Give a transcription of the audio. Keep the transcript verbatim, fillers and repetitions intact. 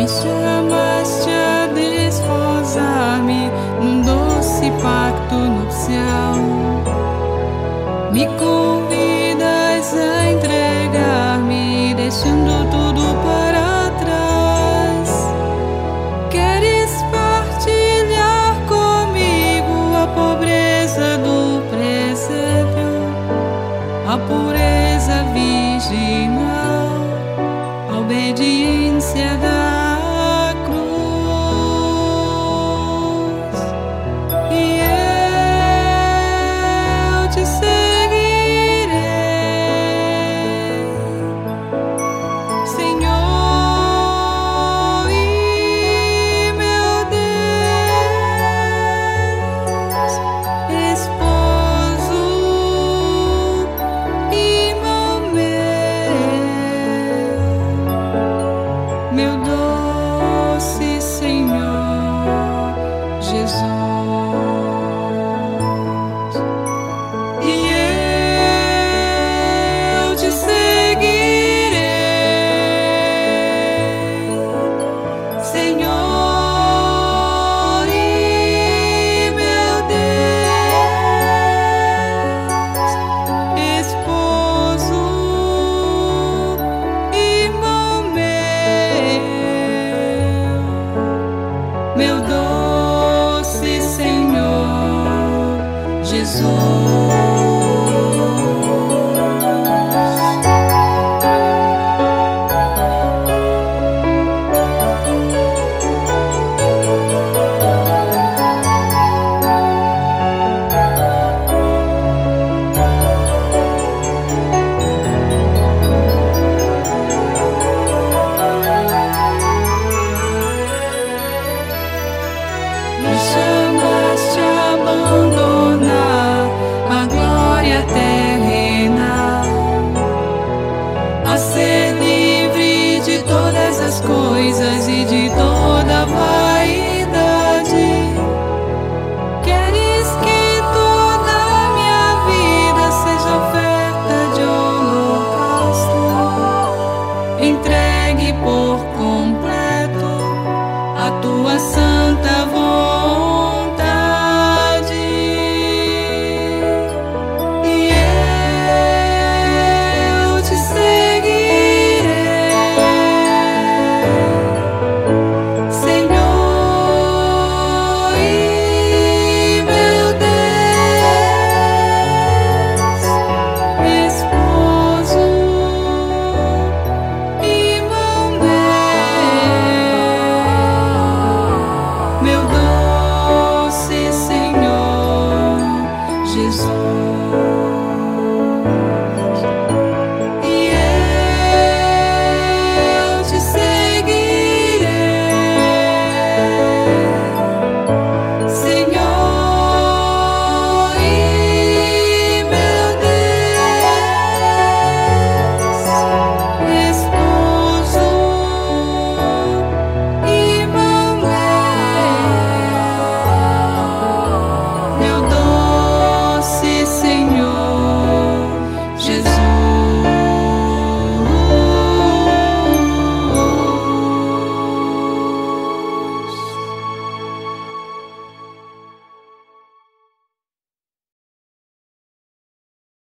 chamaste a desposar-me num doce pacto nupcial. Me convidas a entregar-me, deixando tudo para trás. Queres partilhar comigo a pobreza do presépio, a pureza virginal, a obediência da meu doce Senhor Jesus. E eu te seguirei, Senhor e meu Deus, esposo, irmão meu, meu doce Senhor Jesus. Me chamaste a abandonar a glória terrena, a ser livre de todas as coisas e de toda vaidade. Queres que toda a minha vida seja oferta de holocausto, entregue por completo a tua santa vontade. E eu te seguirei, Senhor e meu Deus, esposo, irmão meu, meu doce Senhor Jesus.